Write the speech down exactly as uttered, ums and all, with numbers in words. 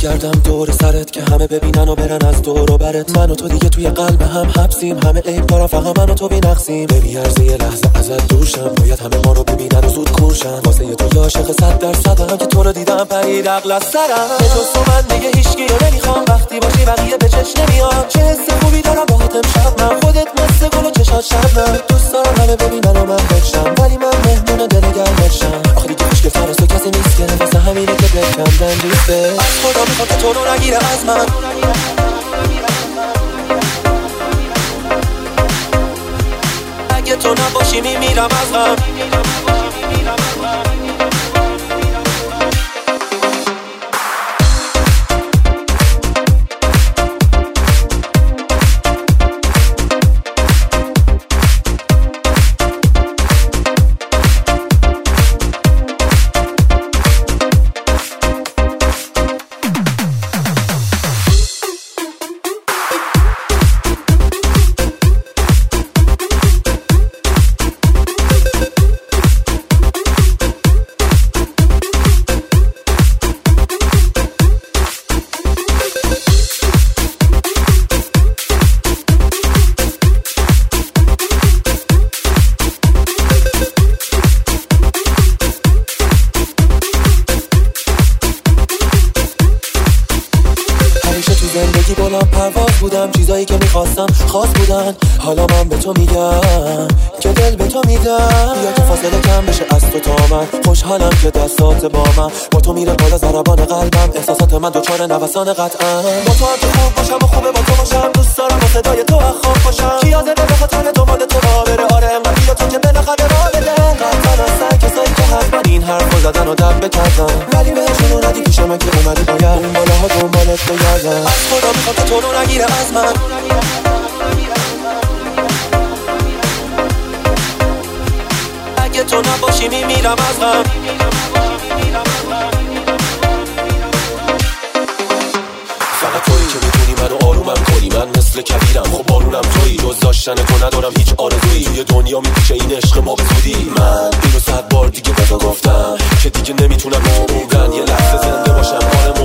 بگردم دور سرت که همه ببینن و برن از دور و برت. من و تو دیگه توی قلب هم حبسیم، همه عیب دارن فقط من و تو بی‌نقصیم. نمیارزه یه لحظه ازت دورشم، باید همه ما رو ببینن و زود کورشن. واسه تو عاشق صد درصدم که تو رو دیدم پرید عقل از سرم. به جز تو من دیگه هیچکی رو نمیخوام، وقتی باشی بقیه به چش نمیاد. چه حس خوبی دارم باهات امشب، من خودت مثل گل و چشات شبنم. دوست دارم همه ببینن و من بچم، ولی من مهمون دل گرمشم. آخه دیگه خوشگل تر از تو کسی نیست که واسه همینه که بکم دنجیسته. از خدا میخوام که تو رو نگیره از من، اگه تو نباشی میمیرم از غم. زندگی بلند پرواز بودم، چیزایی که میخواستم خاص بودن. حالا من به تو میگم که دل به تو میدم. بیا که فاصله کم بشه از تو تا من، خوشحالم که دستات با من. با تو میره بالا ضربان قلبم، احساسات من دوچار نوسان قطعا. با تو هم که خوب باشم و خوبه با تو باشم، دوست دارم با صدای تو اخواب باشم. کی حاضره به خاطر دنبال تو راه بره؟ آره انقدر بیا تو که بالاخره راه بده. قطعا از سر کسایی که حتما این حرفو زدن و دب بکردن، ولی بهشون ندی پیش من که اومدی باید اون بالاها دنبالت بگردم. از خدا میخوام که تو رو نگیره از من، اگه تو نباشی میمیرم از غم. فقط تویی که میتونی منو آرومم کنی، من مثل کبیرم خب بارونم تویی. جز داشتن تو ندارم هیچ آرزویی، توی دنیا میپیچه این عشق ما به زودی. من اینو صد بار دیگه به تو گفتم که دیگه نمیتونم عمرن یه لحظه زنده باشم.